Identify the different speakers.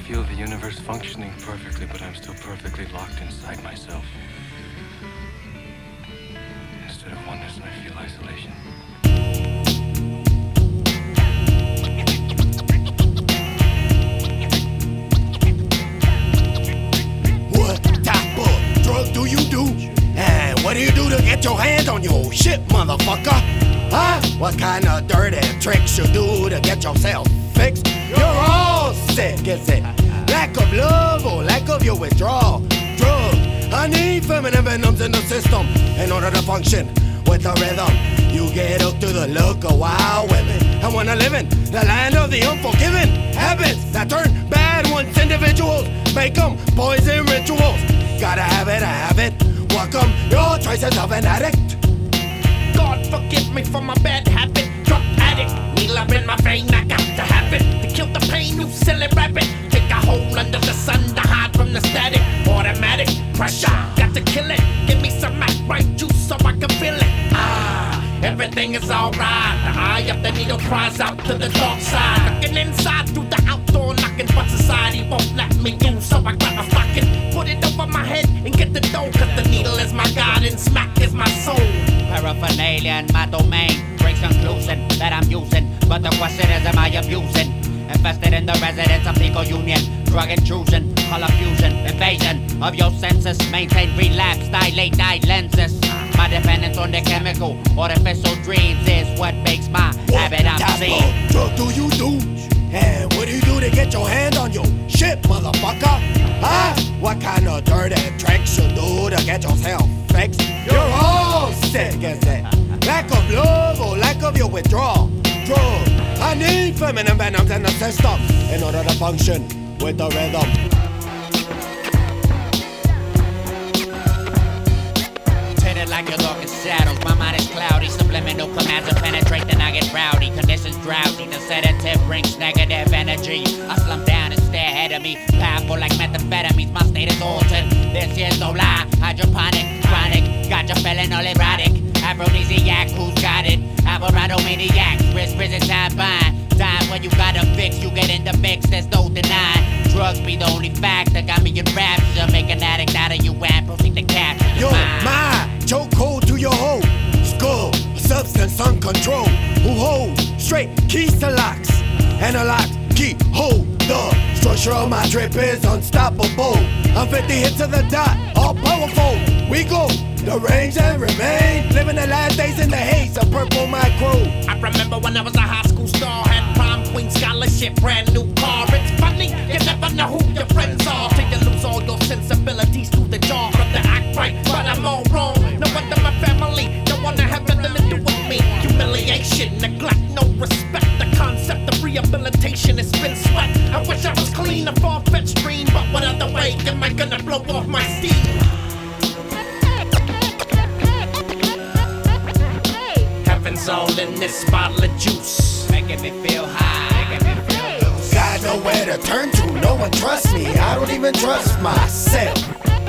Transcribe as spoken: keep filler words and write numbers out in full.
Speaker 1: feel the universe functioning perfectly, but I'm still perfectly locked inside myself. Instead of oneness, I feel isolation.
Speaker 2: What type of drug do you do? And what do you do to get your hands on your shit, motherfucker? Huh? What kind of dirty tricks you do to get yourself fixed? You're all sick, is it? Lack of love or lack of your withdrawal? Drug. I need feminine venoms in the system in order to function with the rhythm. You get hooked to the look of wild women and wanna live in the land of the unforgiven. Habits that turn bad once individuals make them poison rituals. Gotta have it, I have it. Welcome your choices of an addict.
Speaker 3: God forgive me for my bad habit. Drug addict, needle up in my vein, I got to have it. To kill the pain, you silly rabbit. Take a hole under the sun to hide from the static. Automatic pressure, got to kill it. Give me some Mac right juice so I can feel it. Ah, everything is alright. The eye of the needle cries out to the dark side. Looking inside through the outdoor knocking, but society won't let me in. So I grab a stocking, put it over my head and get the dough. Cause the needle is my god and smack is my soul.
Speaker 4: Paraphernalia in my domain brings conclusion that I'm using, but the question is, am I abusing? Invested in the residents of Pico Union, drug intrusion, color fusion, invasion of your senses, maintain relapse, dilate eye lenses. My dependence on the chemical, artificial dreams is what makes my habit obscene.
Speaker 2: What drug do you do? And what do you do to get your hand on your shit, motherfucker? Huh? What kind of dirty tricks you do to get yourself fixed? You're all sick, is it? Lack of love or lack of your withdrawal? Drug. I need feminine venoms in the system in order to function with the rhythm.
Speaker 4: Tinted like you're looking shadows, my mind is cloudy. Subliminal commands to penetrate, then I get rowdy. Conditions drowsy, the sedative brings negative energy. I slump down and stare ahead of me, powerful like methamphetamines. My state is altered, this here's no lie. Hydroponic, chronic, got you feeling all erotic. Aphrodisiac, who's got it? Alvarado maniacs, risk prison time bind. Time when you gotta fix, you get in the mix, there's no denying. Drugs be the only fact that got me in rapture. Make an addict out of you and proceed to capture your
Speaker 2: Yo,
Speaker 4: mind.
Speaker 2: my chokehold to your hoe. Skull, substance uncontrolled. Who hold straight keys to locks. And a lock key hold the structure of my drip is unstoppable. I'm fifty hits to the dot, all powerful. We go, the range and remain. Living the last days in the haze of purple micro.
Speaker 3: I remember when I was a high school star, had prom queen scholarship, brand new car. It's funny, you never know who your friends are till you lose all your sensibilities to the jar. From the act right, but I'm all wrong. No wonder my family don't wanna have nothing to do with me. Humiliation, neglect, no respect. The concept of rehabilitation has been sweat. I wish I was clean, a far-fetched dream, but what other way am I gonna blow off my steam? Heaven's all in this bottle of juice,
Speaker 4: Making me feel high, making me feel loose.
Speaker 2: Got nowhere to turn to, no one trusts me. I don't even trust myself.